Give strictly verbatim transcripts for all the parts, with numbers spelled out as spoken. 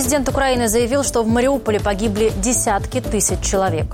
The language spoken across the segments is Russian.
Президент Украины заявил, что в Мариуполе погибли десятки тысяч человек.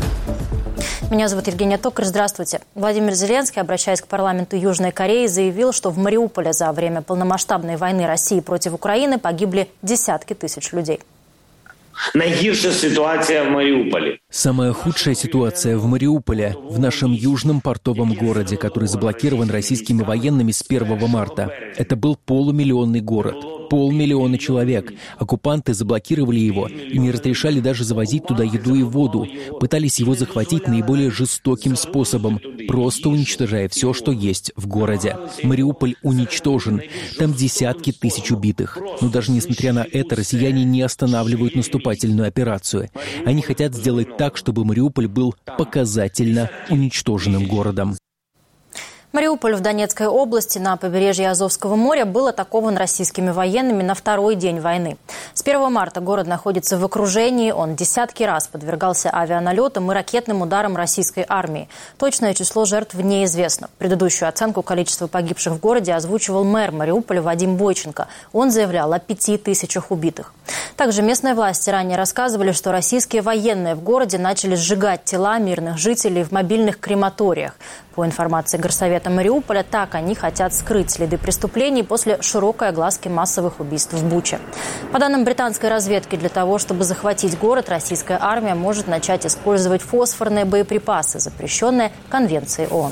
Меня зовут Евгения Токарь. Здравствуйте. Владимир Зеленский, обращаясь к парламенту Южной Кореи, заявил, что в Мариуполе за время полномасштабной войны России против Украины погибли десятки тысяч людей. Найгірша ситуация в Мариуполе. Самая худшая ситуация в Мариуполе, в нашем южном портовом городе, который заблокирован российскими военными с первого марта. Это был полумиллионный город. Полмиллиона человек. Оккупанты заблокировали его и не разрешали даже завозить туда еду и воду. Пытались его захватить наиболее жестоким способом, просто уничтожая все, что есть в городе. Мариуполь уничтожен. Там десятки тысяч убитых. Но даже несмотря на это, россияне не останавливают наступательную операцию. Они хотят сделать так, чтобы Мариуполь был показательно уничтоженным городом. Мариуполь в Донецкой области на побережье Азовского моря был атакован российскими военными на второй день войны. С первого марта город находится в окружении, он десятки раз подвергался авианалетам и ракетным ударам российской армии. Точное число жертв неизвестно. Предыдущую оценку количества погибших в городе озвучивал мэр Мариуполя Вадим Бойченко. Он заявлял о пяти тысячах убитых. Также местные власти ранее рассказывали, что российские военные в городе начали сжигать тела мирных жителей в мобильных крематориях. По информации Горсовета Мариуполя, так они хотят скрыть следы преступлений после широкой огласки массовых убийств в Буче. По данным британской разведки, для того, чтобы захватить город, российская армия может начать использовать фосфорные боеприпасы, запрещенные Конвенцией ООН.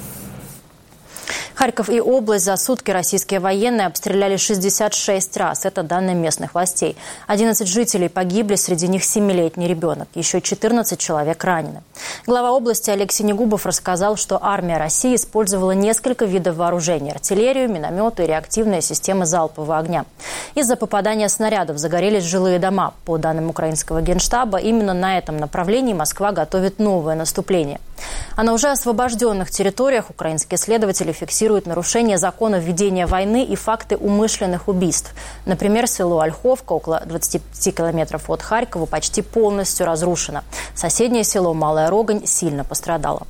Харьков и область за сутки российские военные обстреляли шестьдесят шесть раз. Это данные местных властей. одиннадцать жителей погибли, среди них семилетний ребенок. Еще четырнадцать человек ранены. Глава области Олег Синегубов рассказал, что армия России использовала несколько видов вооружения – артиллерию, минометы и реактивные системы залпового огня. Из-за попадания снарядов загорелись жилые дома. По данным украинского генштаба, именно на этом направлении Москва готовит новое наступление. А на уже освобожденных территориях украинские следователи фиксируют нарушение закона введения войны и факты умышленных убийств. Например, село Ольховка, около двадцати пяти километров от Харькова, почти полностью разрушено. Соседнее село Малая Рогань сильно пострадало.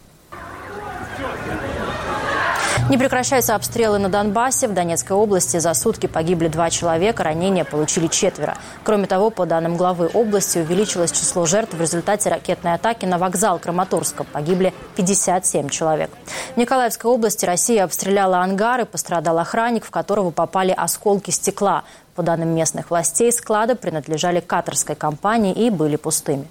Не прекращаются обстрелы на Донбассе. В Донецкой области за сутки погибли два человека, ранения получили четверо. Кроме того, по данным главы области, увеличилось число жертв в результате ракетной атаки на вокзал Краматорска. Погибли пятьдесят семь человек. В Николаевской области Россия обстреляла ангар и пострадал охранник, в которого попали осколки стекла. По данным местных властей, склады принадлежали катарской компании и были пустыми.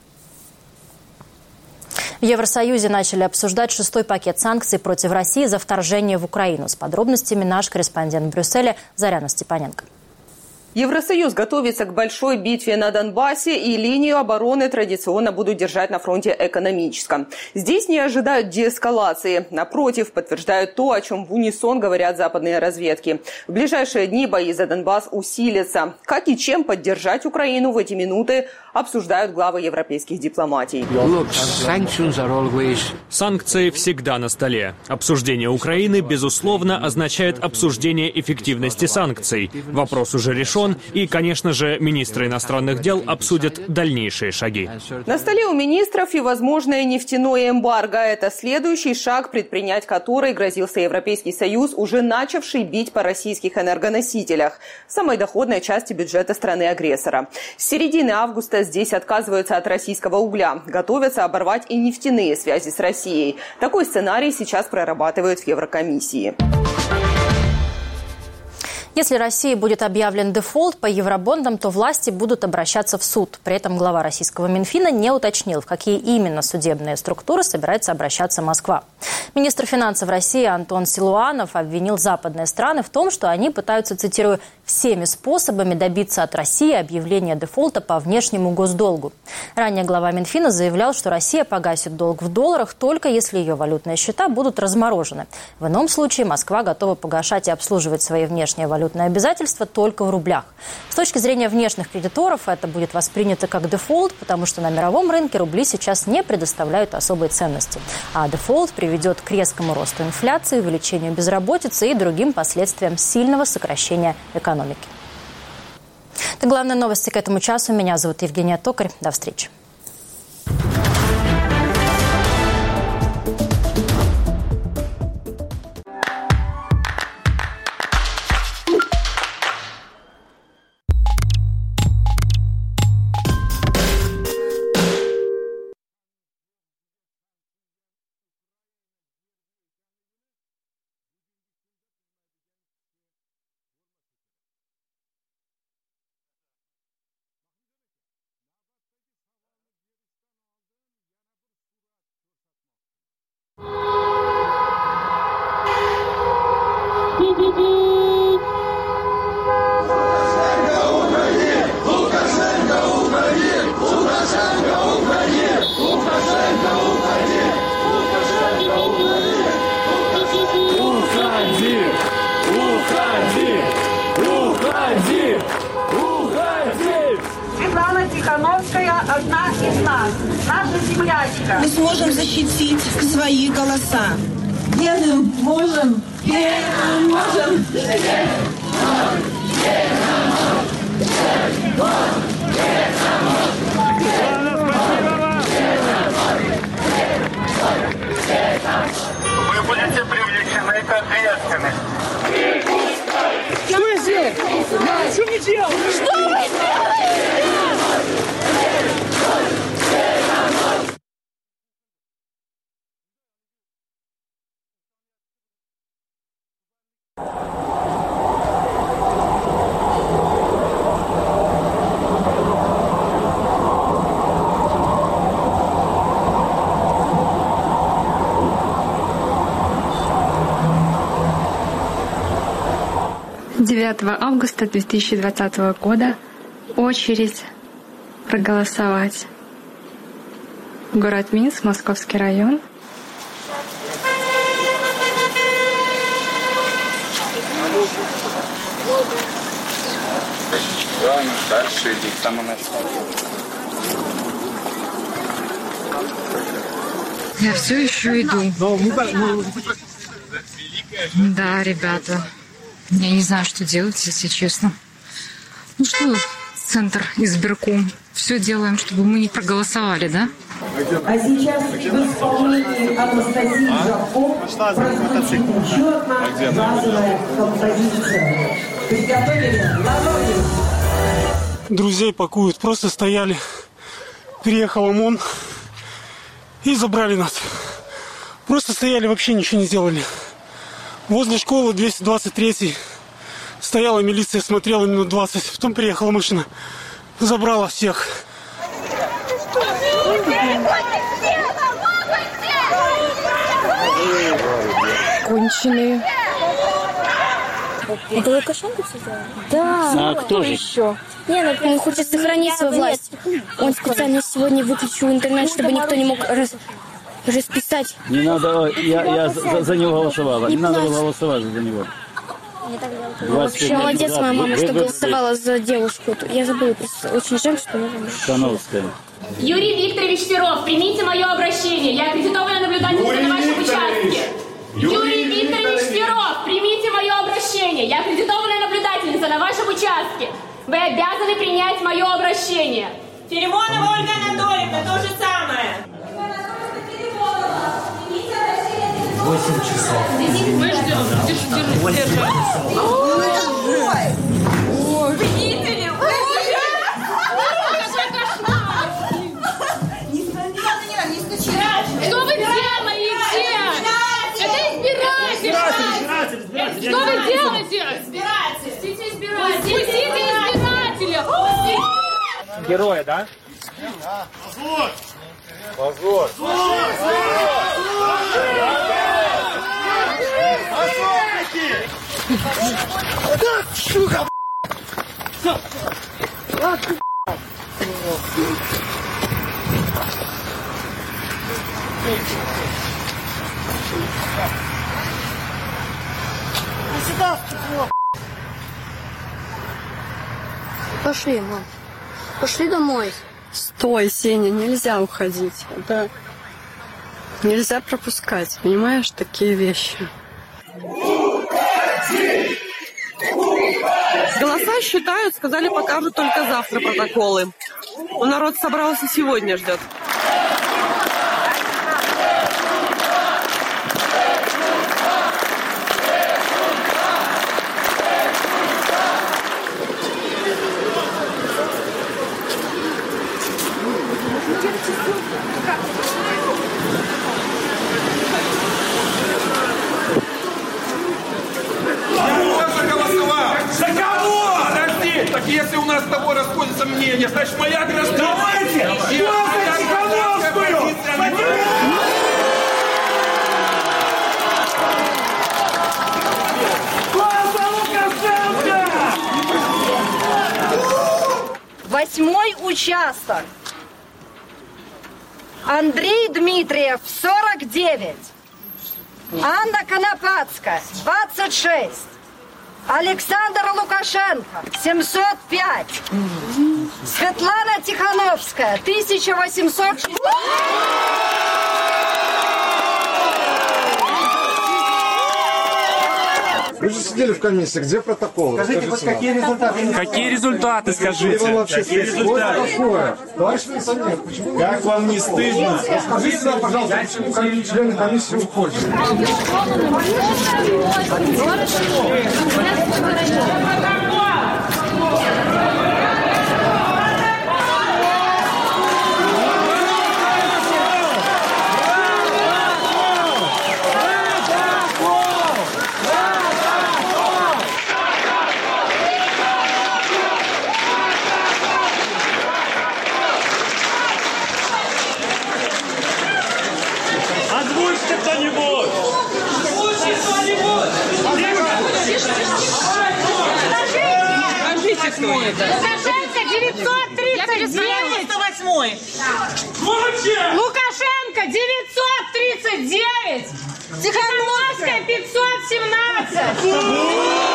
В Евросоюзе начали обсуждать шестой пакет санкций против России за вторжение в Украину. С подробностями наш корреспондент в Брюсселе Заряна Степаненко. Евросоюз готовится к большой битве на Донбассе, и линию обороны традиционно будут держать на фронте экономическом. Здесь не ожидают деэскалации. Напротив, подтверждают то, о чем в унисон говорят западные разведки. В ближайшие дни бои за Донбасс усилятся. Как и чем поддержать Украину в эти минуты, обсуждают главы европейских дипломатий. Санкции всегда на столе. Обсуждение Украины, безусловно, означает обсуждение эффективности санкций. Вопрос уже решен, и, конечно же, министры иностранных дел обсудят дальнейшие шаги. На столе у министров и возможное нефтяное эмбарго. Это следующий шаг, предпринять который грозился Европейский Союз, уже начавший бить по российских энергоносителях, самой доходной части бюджета страны-агрессора. С середины августа здесь отказываются от российского угля. Готовятся оборвать и нефтяные связи с Россией. Такой сценарий сейчас прорабатывают в Еврокомиссии. Если России будет объявлен дефолт по евробондам, то власти будут обращаться в суд. При этом глава российского Минфина не уточнил, в какие именно судебные структуры собирается обращаться Москва. Министр финансов России Антон Силуанов обвинил западные страны в том, что они пытаются, цитирую, «всеми способами добиться от России объявления дефолта по внешнему госдолгу». Ранее глава Минфина заявлял, что Россия погасит долг в долларах только если ее валютные счета будут разморожены. В ином случае Москва готова погашать и обслуживать свои внешние валютные обязательства только в рублях. С точки зрения внешних кредиторов это будет воспринято как дефолт, потому что на мировом рынке рубли сейчас не предоставляют особой ценности. А дефолт приведет к резкому росту инфляции, увеличению безработицы и другим последствиям сильного сокращения экономики. Это главные новости к этому часу. Меня зовут Евгения Токарь. До встречи. Светлана Тихановская одна из нас, наша землячка. Мы сможем защитить свои голоса. Делаем, можем, делаем, можем. Вы будете привлечены к ответственности. Что я сделал? Что не делал? Что вы сделали? девятого августа две тысячи двадцатого года очередь проголосовать. Город Минск, Московский район. Ладно, дальше иди к самому началу. Я все еще иду. Да, ребята. Я не знаю, что делать, если честно. Ну что, Центр избирком, все делаем, чтобы мы не проголосовали, да? А сейчас в исполнении Анастасии Жабко прозвучит еще одна базовая композиция. Приготовили ладони. Друзей пакуют, просто стояли. Приехал ОМОН и забрали нас. Просто стояли, вообще ничего не сделали. Возле школы двести двадцать третьей стояла милиция, смотрела минут двадцать. Потом приехала машина, забрала всех. Конченые. Это Лукашенко все сделал? Да. А кто же? Еще? Не, ну он хочет сохранить свою власть. Он специально сегодня выключил интернет, чтобы никто не мог раз... расписать. Не надо, я, я за, за него голосовала. Не, не надо было голосовать за него. Вообще молодец моя мама, что голосовала за девушку. Я забыла, просто очень жаль, что она... Становская. Юрий Викторович Серов, примите мое обращение. Я аккредитованная наблюдательница на вашем участке. Юрий Викторович Серов, примите мое обращение. Я аккредитованная наблюдательница на вашем участке. Вы обязаны принять мое обращение. Филимонова Ольга Анатольевна, то же самое. Восемь часов. Мы ждем. Держи, держи. Ой, видели? Что вы делаете? Это избиратели. Что вы делаете? Избиратели. Пустите избирателя. Пустите избирателя. Героя, да? Позор! Позор! Да, сука! Пошли, мам. Пошли домой. Стой, Сеня, нельзя уходить. Это нельзя пропускать, понимаешь, такие вещи. Голоса считают, сказали, покажут только завтра протоколы. Но народ собрался сегодня, ждет. За кого? Подожди! Так если у нас с тобой расходятся мнения, значит моя гражданская... Давайте! Что за Тихановскую? восьмой участок. Андрей Дмитриев, сорок девять. Анна Конопадская, двадцать шесть. Александр Лукашенко, семьсот пять. Светлана Тихановская, тысяча восемьсот шестьдесят. Вы же сидели в комиссии, где протоколы? Скажите, вот какие результаты? Какие результаты, скажите? Какие результаты? Как вам не стыдно? Скажите нам, пожалуйста, почему члены комиссии уходят? Озвучьте кто-нибудь! Озвучьте кто-нибудь! Скажите, кто это? Лукашенко девятьсот тридцать девять. сто восьмой. Лукашенко девятьсот тридцать девять. Тихановская пятьсот семнадцать.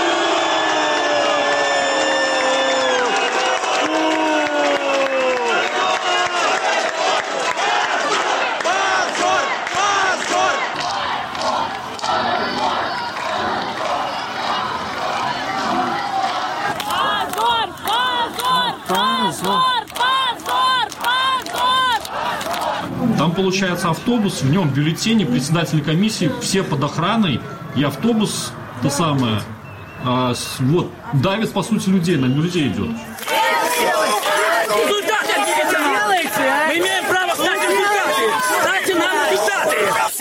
Там получается автобус, в нем бюллетени, председатели комиссии, все под охраной, и автобус, то самое, а, с, вот, давит, по сути, людей, на людей идет. Результаты делайте! Мы имеем право ставить результаты! Ставьте нам результаты!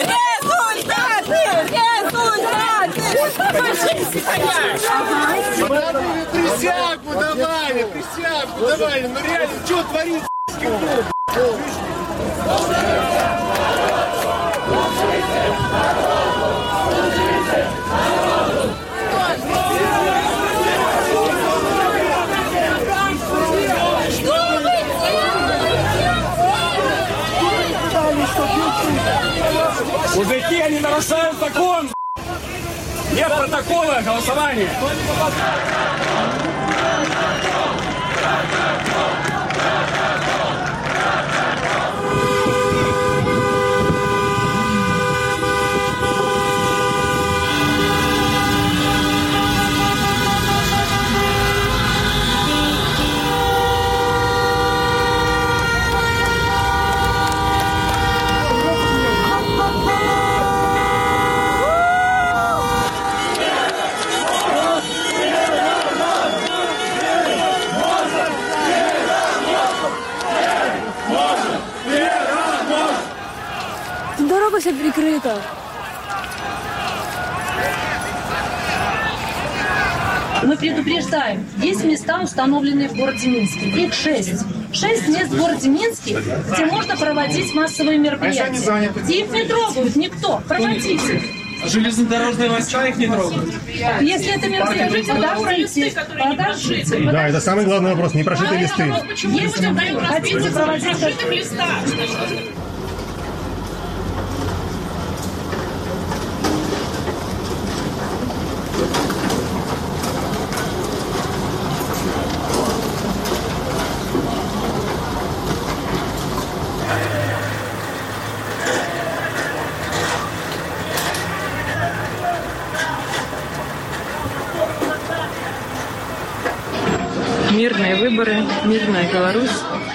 Результаты! Присягу давали, присягу давали, ну реально, что творится? Мужики, они нарушают закон! Нет протокола голосования! Дорога вся прикрыта. Мы предупреждаем, есть места, установленные в городе Минске. Их шесть. Шесть мест в городе Минске, где можно проводить массовые мероприятия. Их не трогают никто. Проводите. Железнодорожные войска их не трогают. Если это мероприятие, подождите. Подождите. Да, это самый главный вопрос. Не прожитые листы. Если хотите проводить... Мирные выборы, мирная Беларусь.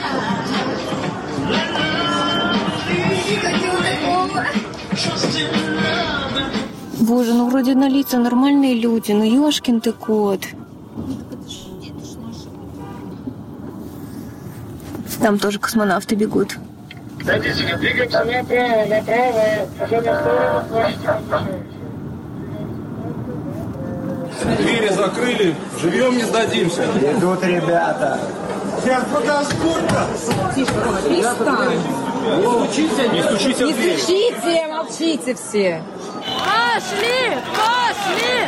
Боже, ну вроде на лица нормальные люди, ну ёшкин ты кот. Там тоже космонавты бегут. Водители, двигаемся направо, направо, пожалуйста, сторону площади. Двери закрыли, живьем не сдадимся. Идут ребята. Сейчас подожгут-то. Перестань. Не стучите, не стучите в дверь. Не стучите, молчите все. Пошли! Пошли!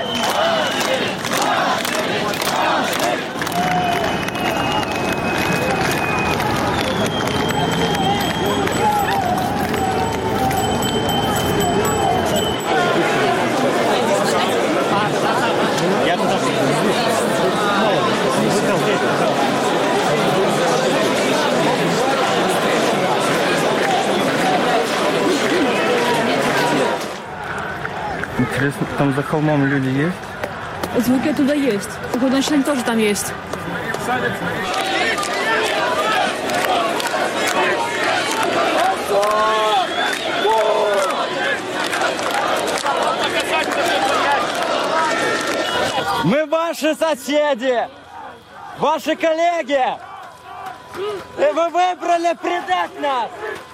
Там за холмом люди есть? Звуки оттуда есть. Походу, значит, они тоже там есть. Мы ваши соседи, ваши коллеги, и вы выбрали предать нас.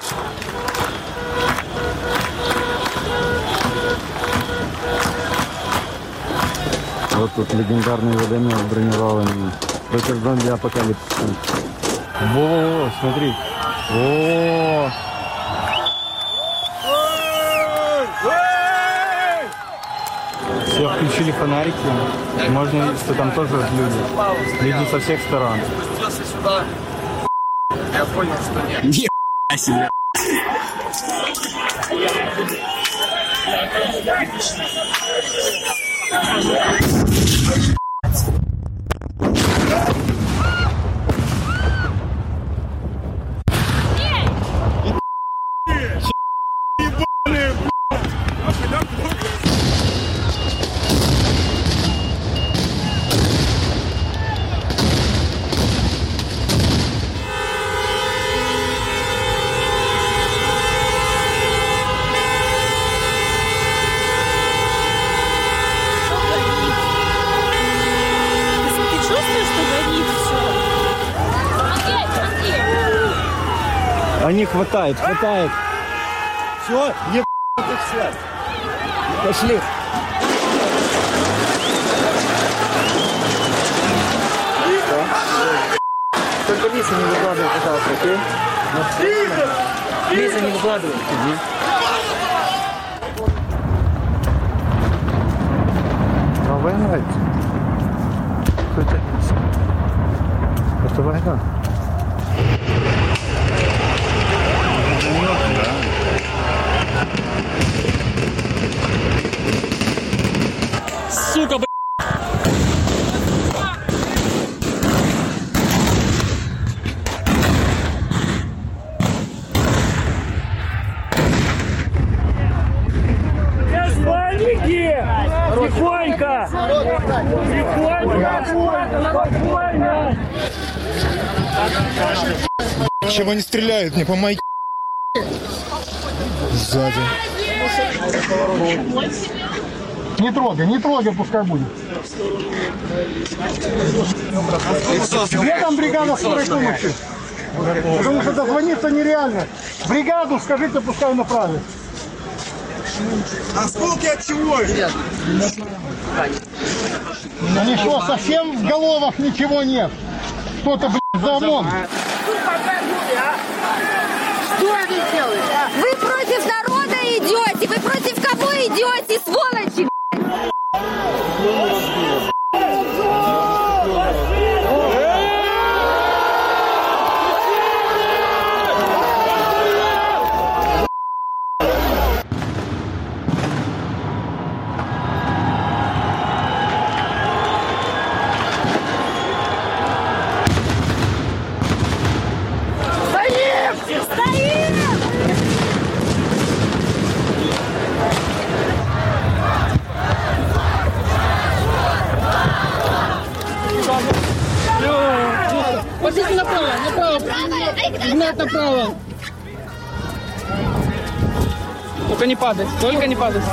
Вот тут легендарный водомет бронированный против зомби-апокалипсиса. Во, смотри. О! Все включили фонарики. Можно, что там тоже люди. Люди со всех сторон. Я понял, что нет. Ни себе. Они хватает, хватает. Все, ебать их связь. Пошли. Что? Только Лиса не выкладывай, пожалуйста, окей? Лиса не выкладывай. А война это? Что это? Это война. Сука, блядь! Без паники! Тихонько! Тихонько! Спокойно! Чего не стреляют? Не помоги. Сзади. Не трогай, не трогай, пускай будет. Где там бригада скорой помощи? Потому что дозвониться нереально. Бригаду скажите, пускай направят. Осколки от чего? Они что, совсем в головах ничего нет? Что-то, блядь, за ОМОН. Что вы делаете? Вы против народа идете! Вы против кого идете, сволочи? Стоим! Стоим! Вот здесь направо, направо, гнать направо. Только не падай, только не падай.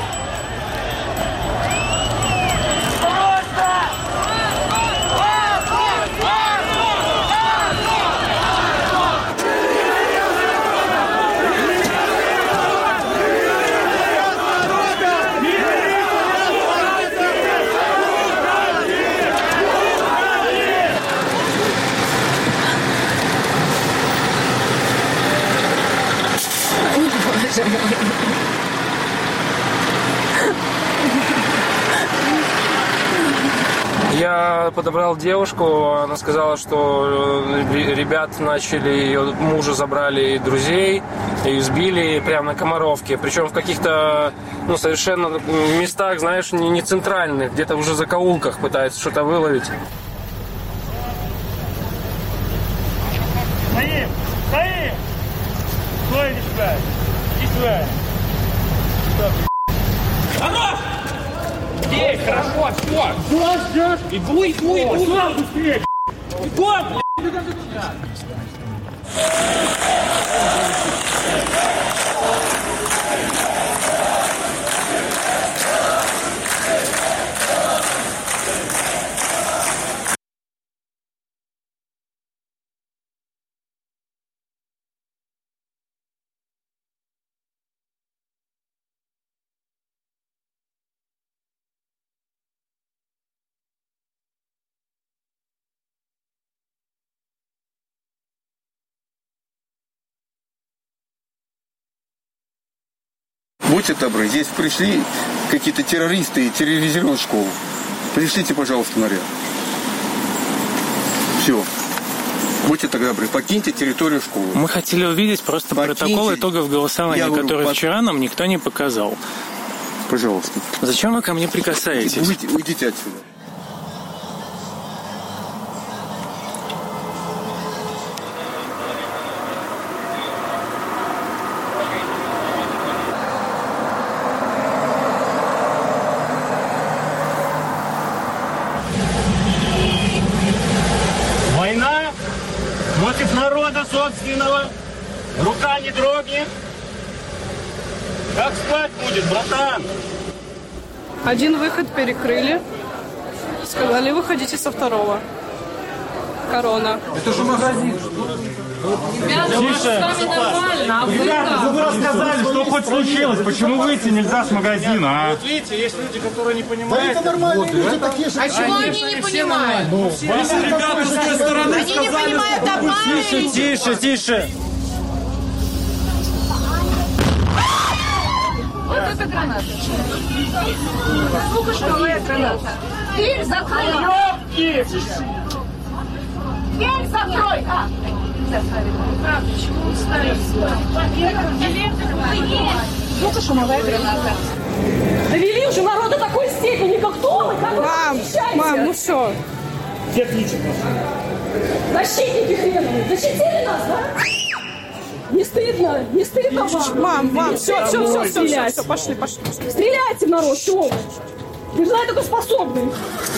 Я подобрал девушку, она сказала, что ребят начали, ее мужа забрали и друзей, и избили прямо на Комаровке. Причем в каких-то, ну, совершенно местах, знаешь, не, не центральных, где-то уже в закоулках пытаются что-то выловить. Стоим! Стоим! Стой, иди сюда! Иди сюда! А ну! Есть, хорошо, все. Иду, иду, иду. Иду, быстрее. Иду, Будьте добры, здесь пришли какие-то террористы и терроризируют школу. Пришлите, пожалуйста, наряд. Все. Будьте так добры, покиньте территорию школы. Мы хотели увидеть просто покиньте. Протокол итогов голосования, Я который говорю, вчера нам никто не показал. Пожалуйста. Зачем вы ко мне прикасаетесь? Уйдите, уйдите отсюда. Война против народа собственного. Рука не дрогнет. Как спать будет, братан? Один выход перекрыли. Сказали, выходите со второго. Корона. Это же магазин. Ребята, у вас с вами нормально, а вы Ребята, как? вы рассказали, что хоть случилось. Почему выйти нельзя с магазина, а? Вот видите, есть люди, которые не понимают. Да это нормальные люди, такие же. А чего они не понимают? Ваши ребята с той стороны Они не понимают, опасны. Тише, тише, тише. Вот это граната. Звукошковая граната. Дверь закрой. Дверь закрой. А. Правда, чего устали? Звукошумовая граната. Довели уже народ до такой степени, как кто вы, как вы Мам, мам, ну все. Где ключик? Защитники хреновые, защитили нас, да? Не стыдно, не стыдно вам. Мам, мам, все, все, все, все, все, все, пошли, пошли, пошли. Стреляйте в народ, что? Вы же на это способны.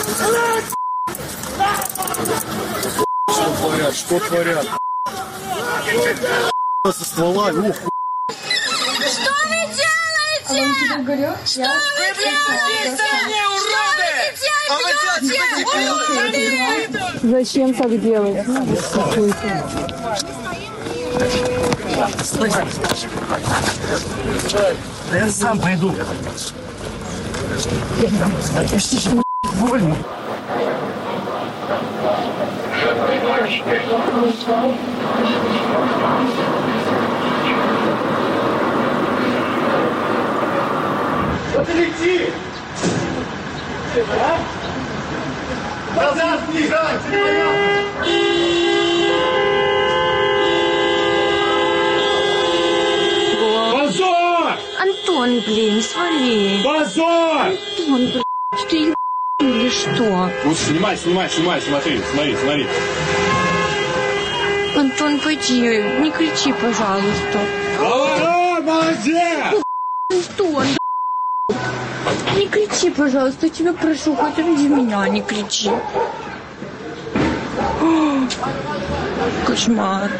Что творят, что творят? Со стволами, ух. Что вы делаете? Что вы делаете? Что вы делаете? Зачем так делать? Я сам пойду. Больно. Отлети! Назад бежать! Позор! Антон, блин, свали. Позор! Антон, блин, ты ебаный или что? Вот снимай, снимай, снимай, смотри, смотри, смотри. Антон, пойди, не кричи, пожалуйста. О, молодец! Антон, не кричи, пожалуйста, я тебя прошу, хоть ради меня не кричи. Кошмар.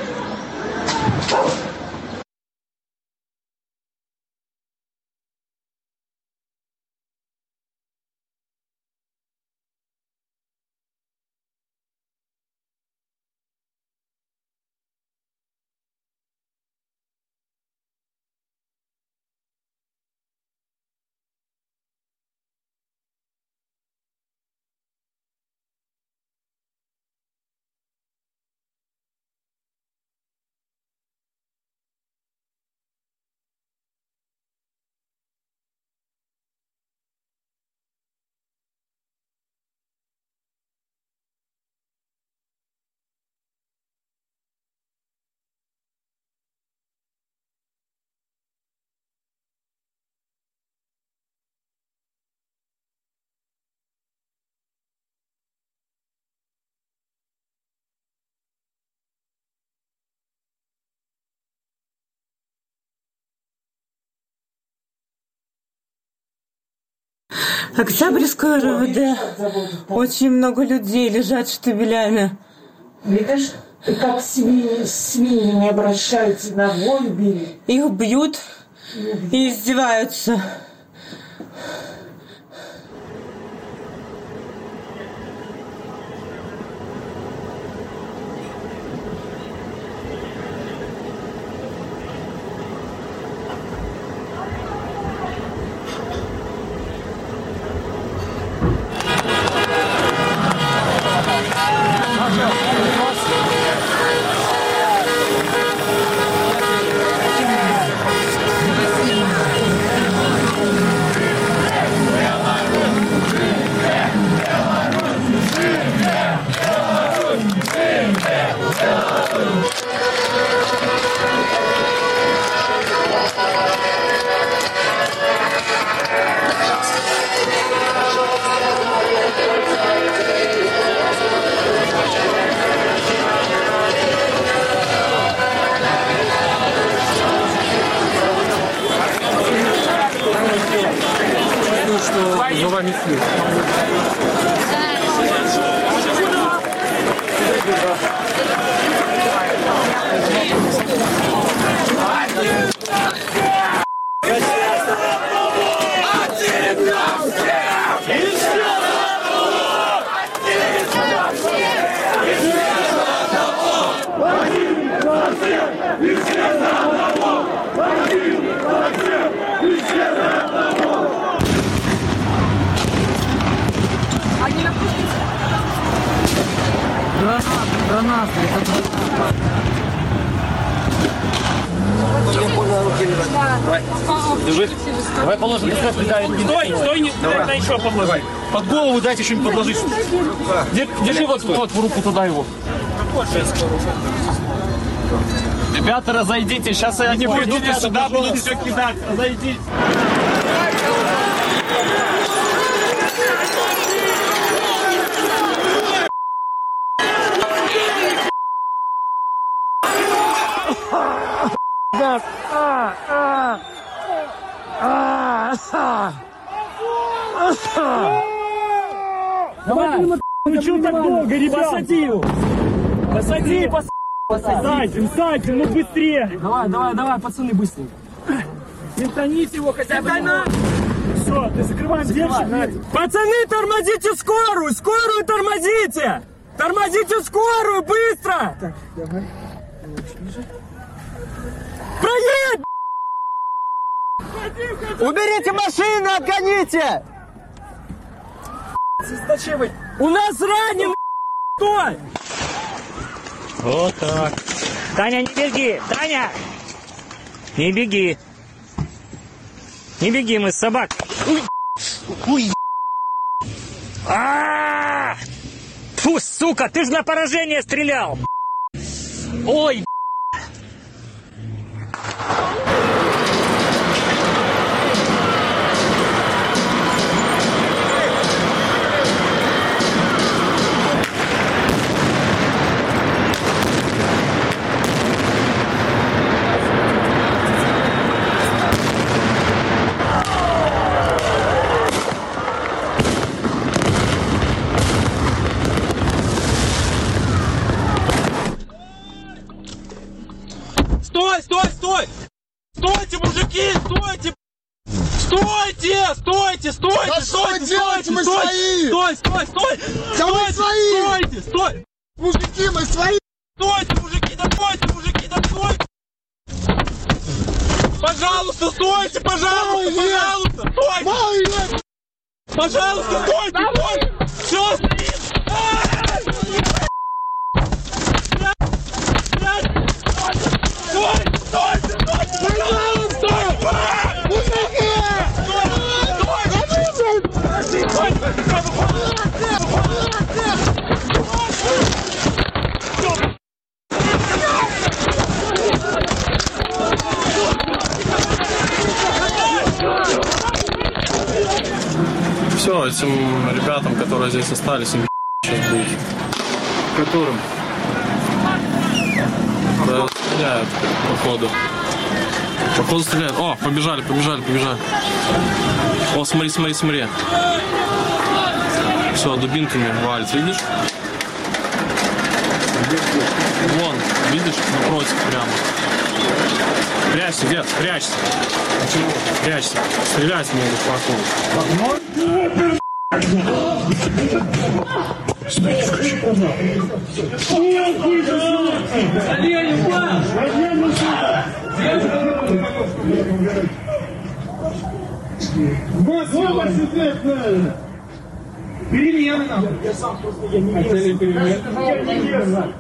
Октябрьское РОВД. Очень много людей лежат штабелями. Видишь, как свиньи, свиньи не обращаются, ногой били. Их бьют и издеваются. Держи. Давай положим. Стой, стой, не дай еще подложи. Под голову дайте что-нибудь подложить. Держи вот, вот в руку туда его. Ребята, разойдитесь. Сейчас они придут и сюда будут все кидать. Разойдитесь. Давай, ну что так долго, ребят? Посади его! Посади, посади! Садим, садим, ну быстрее! Давай, давай, давай, пацаны, быстрее! Винтоните его хотя бы! Все, ты закрываем дверь. Пацаны, тормозите скорую! Скорую тормозите! Тормозите скорую, быстро! Так, давай. Проедь! Уберите машину, отгоните! Зачем вы? У нас раненый! Стой! Вот так. Таня, не беги! Таня! Не беги! Не беги, мы с собак! Уй! Уй! А-а-а! Фу, сука, ты же на поражение стрелял! Ой! Стой, стой, стой! Стойте, мужики, стойте! Стойте, стойте, стойте, Да стойте, что делать, стойте, мы стойте, свои! стой, стой, стой! Да мы Стойте, свои! Стойте, стой! Мужики, мы свои! Стойте, мужики, да стойте, мужики, да стойте! Пожалуйста, стойте, пожалуйста, пожалуйста, стойте! Пожалуйста, стойте, стойте! Все, стоим! Стойте, стойте, стойте, пожалуйста! Мужики! Все, этим ребятам, которые здесь остались, им сейчас будет. Которым? Да, стреляют, походу. Походу стреляют. О, побежали, побежали, побежали. О, смотри, смотри, смотри. Все, дубинками валит, видишь? Вон, видишь, напротив прямо. Прячься, дед, прячься. Почему? Прячься. Стрелять могут походу. Перемены нам. Я сам просто я не хотели перемены.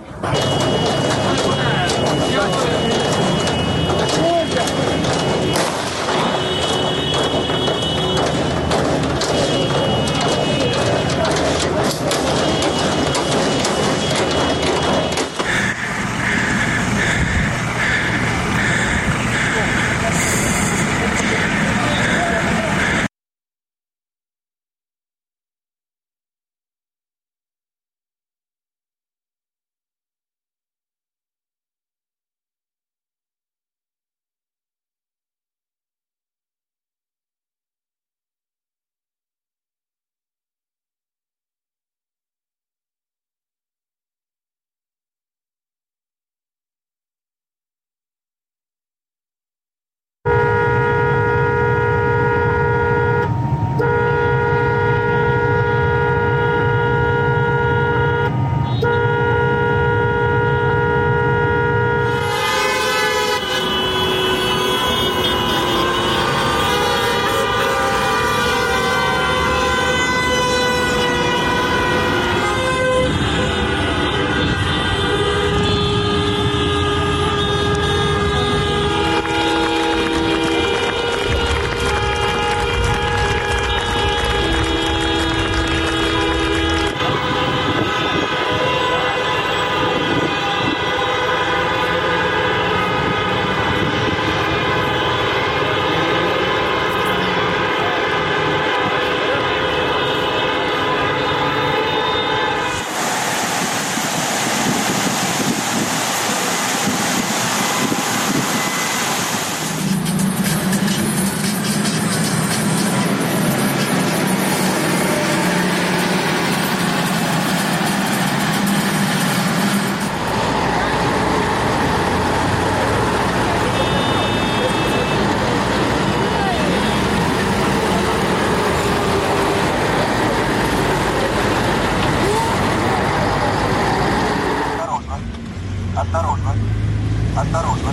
Осторожно. Осторожно.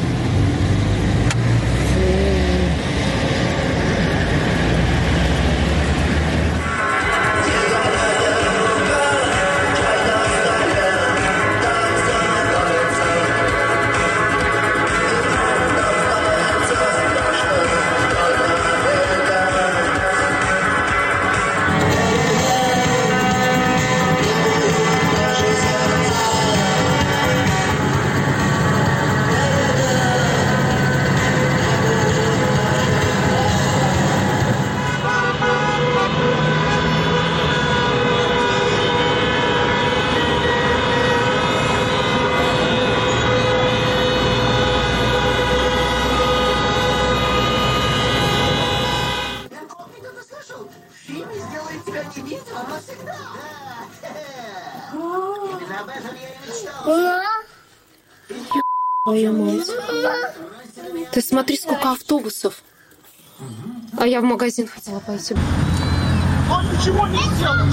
Твою мать. Ты смотри, сколько автобусов. А я в магазин хотела пойти. Он ничего не сделал.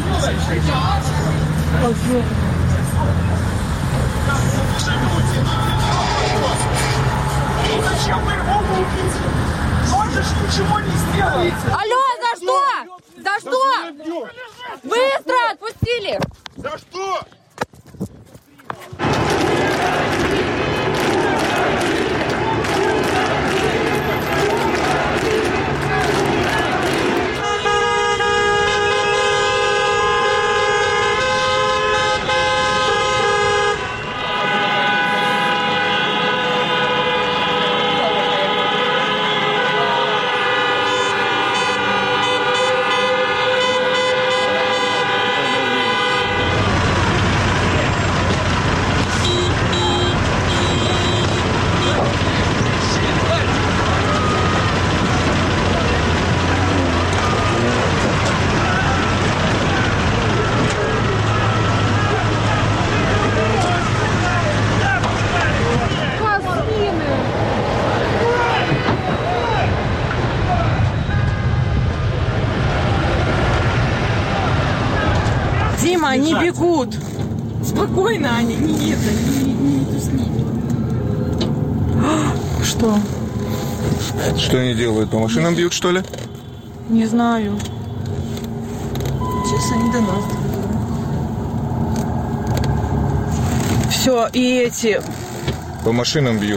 Зачем вы его убить? Он же ничего не сделает. Алло, за что? За что? Быстро отпустили. За что? Мама, они бегут. Спокойно, Аня, не это, не, не тусни. Что? Что они делают? По машинам бьют, что ли? Не знаю. Сейчас они до нас. Все, и эти... По машинам бьют.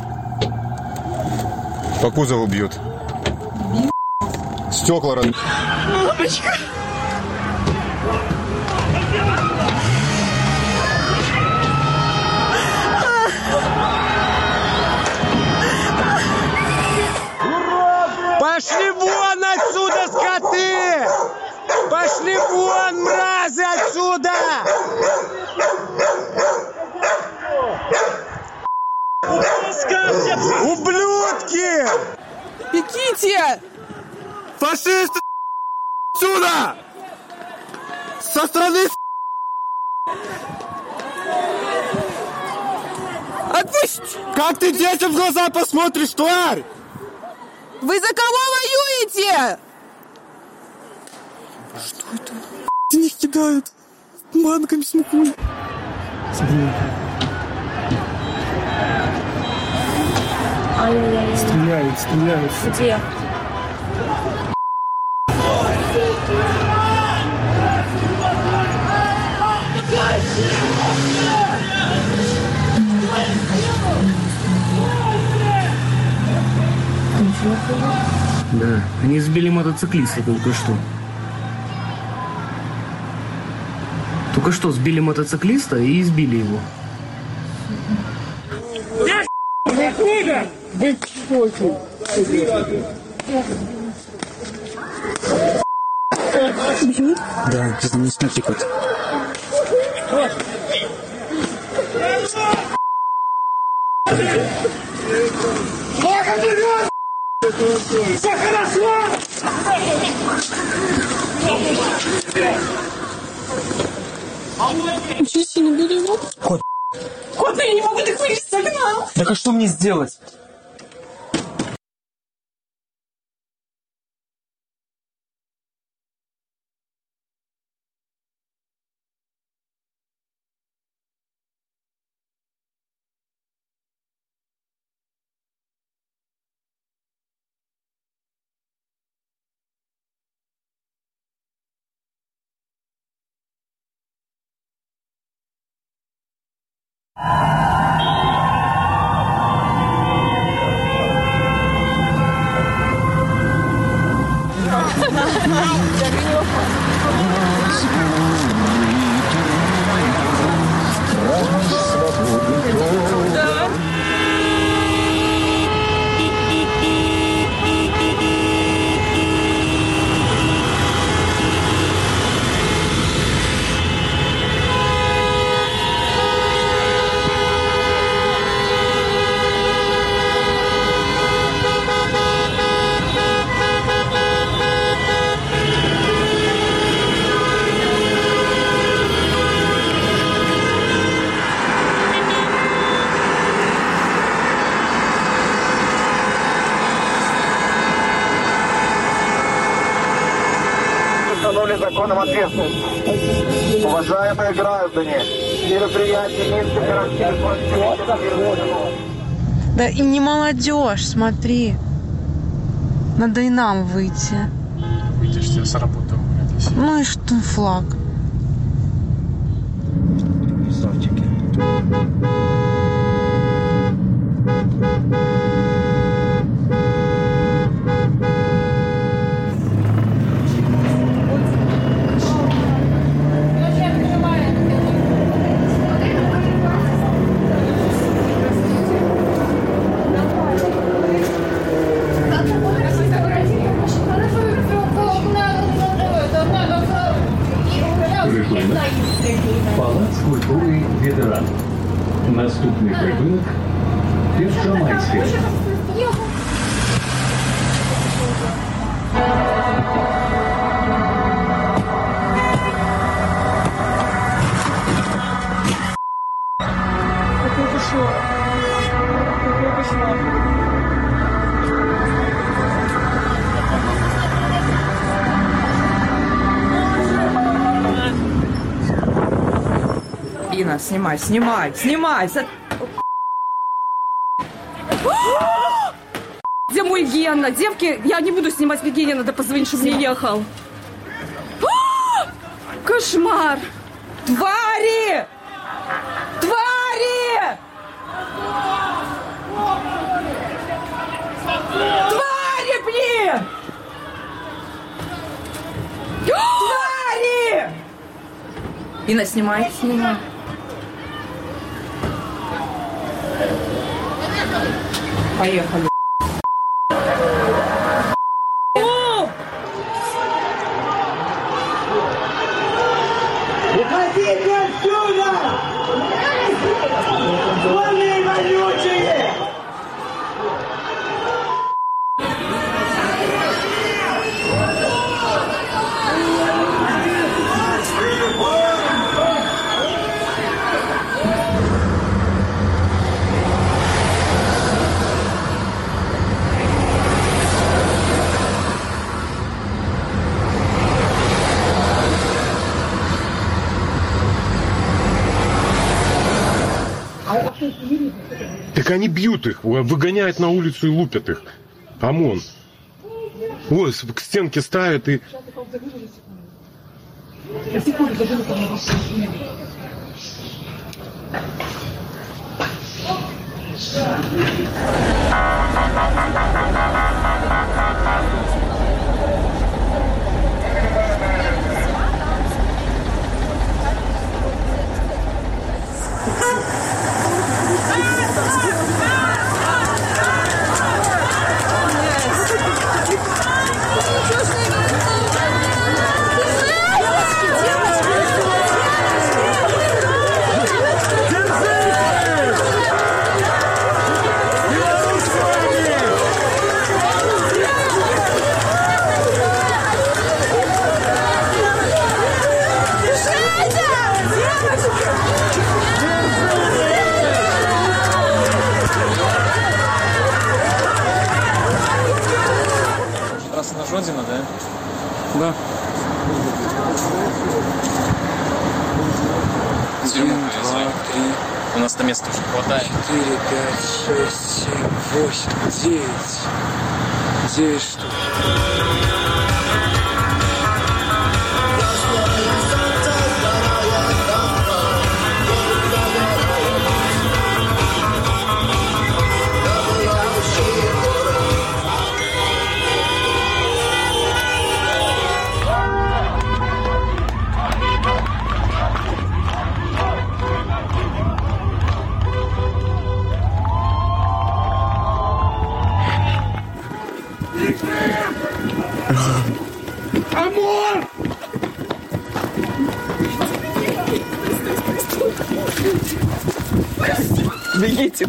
По кузову бьют. Бьют. Стекла раз... Мамочка! Пошли вон отсюда, скоты! Пошли вон, мразы, отсюда! Ублюдки! Бегите! Фашисты! Отсюда! Со стороны! Отпусти! Как ты детям в глаза посмотришь, тварь? Вы за кого воюете? Что это? С них кидают банками с мукой. Ай-яй-яй. Стреляют, стреляют. Где? Да, они сбили мотоциклиста только что. Только что сбили мотоциклиста и избили его. Да, где-то не смотри кот. Все хорошо! Ничего себе, не бери. Кот. Кот, я не могу так вылезть с окна. Так а что мне сделать? Законом ответственность. Уважаемые граждане, мероприятие Минска карантин. Да и не молодежь, смотри. Надо и нам выйти. Видишь, тебя сработал. Ну и что флаг? Красавчики. Палац культури ветеран. Наступний припинок Першомайське. Какой кошмар. Какой кошмар. Инна, снимай, снимай, снимай. За... Где мой Гена? Девки, я не буду снимать, мне Гене надо позвонить, чтобы не ехал. Кошмар! Твари! Твари! Твари, блин! Твари! Инна, снимай, снимай. Поехали. Уходите отсюда! Вольные вонючие! Так они бьют их, выгоняют на улицу и лупят их. ОМОН. Ой, к стенке ставят и... Раз наша родина, да? Да. Один, два, три. У нас на место уже хватает. Четыре, пять, шесть, семь, восемь, девять. Девять штук. ОМОН! Бегите!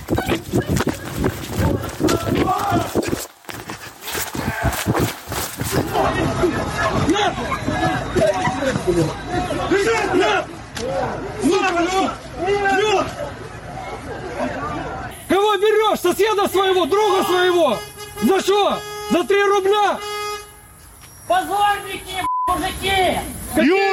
Кого берешь? Соседа своего, друга своего? За что? За три рубля? Позорники, мужики!